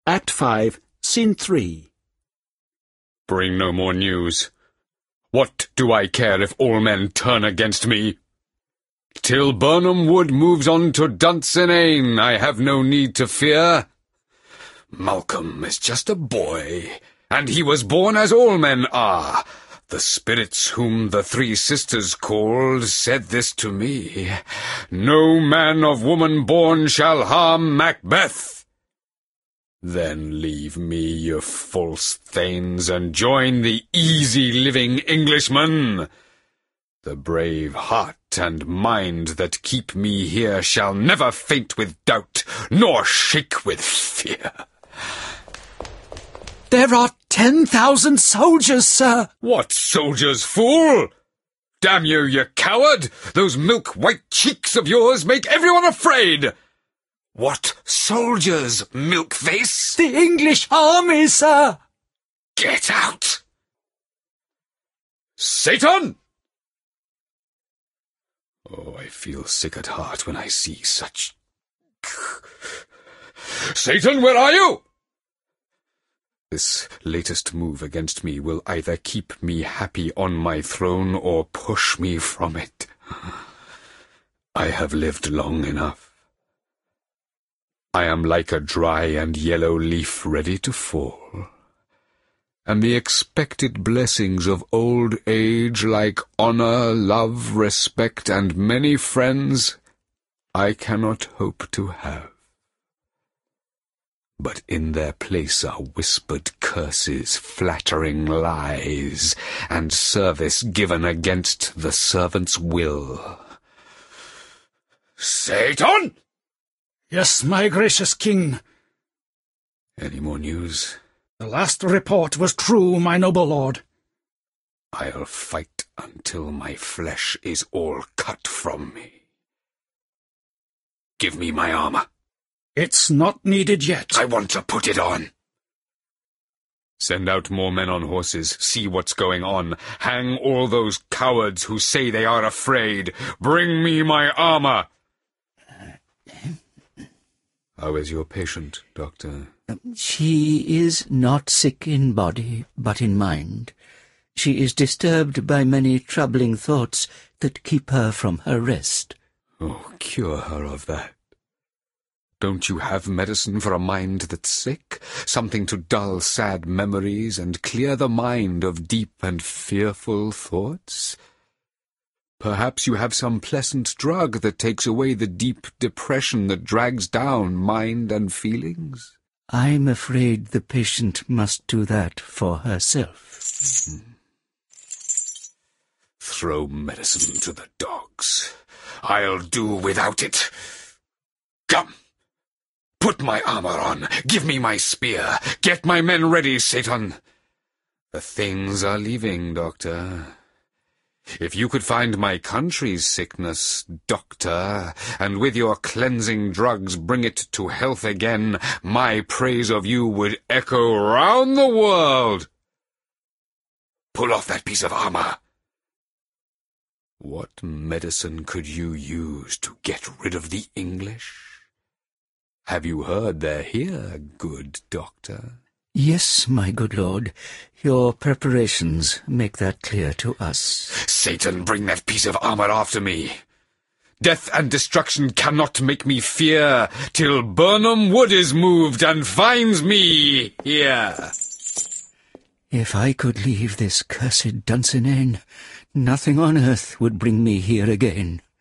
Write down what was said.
Act 5, Scene 3. Bring no more news. What do I care if all men turn against me? Till Birnam Wood moves on to Dunsinane, I have no need to fear. Malcolm is just a boy, and he was born as all men are. The spirits whom the three sisters called said this to me: No man of woman born shall harm Macbeth. Then leave me, ye false thanes, and join the easy-living Englishmen. The brave heart and mind that keep me here shall never faint with doubt, nor shake with fear. There are 10,000 soldiers, sir. What soldiers, fool? Damn you, you coward! Those milk-white cheeks of yours make everyone afraid! What soldiers, milk-face? The English army, sir. Get out! Satan! Oh, I feel sick at heart when I see such... Satan, where are you? This latest move against me will either keep me happy on my throne or push me from it. I have lived long enough. I am like a dry and yellow leaf ready to fall, and the expected blessings of old age, like honor, love, respect, and many friends, I cannot hope to have. But in their place are whispered curses, flattering lies, and service given against the servant's will. Satan! Yes, my gracious king. Any more news? The last report was true, my noble lord. I'll fight until my flesh is all cut from me. Give me my armor. It's not needed yet. I want to put it on. Send out more men on horses. See what's going on. Hang all those cowards who say they are afraid. Bring me my armor. How is your patient, Doctor? She is not sick in body, but in mind. She is disturbed by many troubling thoughts that keep her from her rest. Oh, cure her of that. Don't you have medicine for a mind that's sick? Something to dull sad memories and clear the mind of deep and fearful thoughts? Perhaps you have some pleasant drug that takes away the deep depression that drags down mind and feelings? I'm afraid the patient must do that for herself. Throw medicine to the dogs. I'll do without it. Come! Put my armor on. Give me my spear. Get my men ready, Satan. The things are leaving, Doctor. If you could find my country's sickness, Doctor, and with your cleansing drugs bring it to health again, my praise of you would echo round the world. Pull off that piece of armor. What medicine could you use to get rid of the English? Have you heard they're here, good Doctor? Yes, my good lord. Your preparations make that clear to us. Satan, bring that piece of armor after me. Death and destruction cannot make me fear till Birnam Wood is moved and finds me here. If I could leave this cursed Dunsinane, nothing on earth would bring me here again.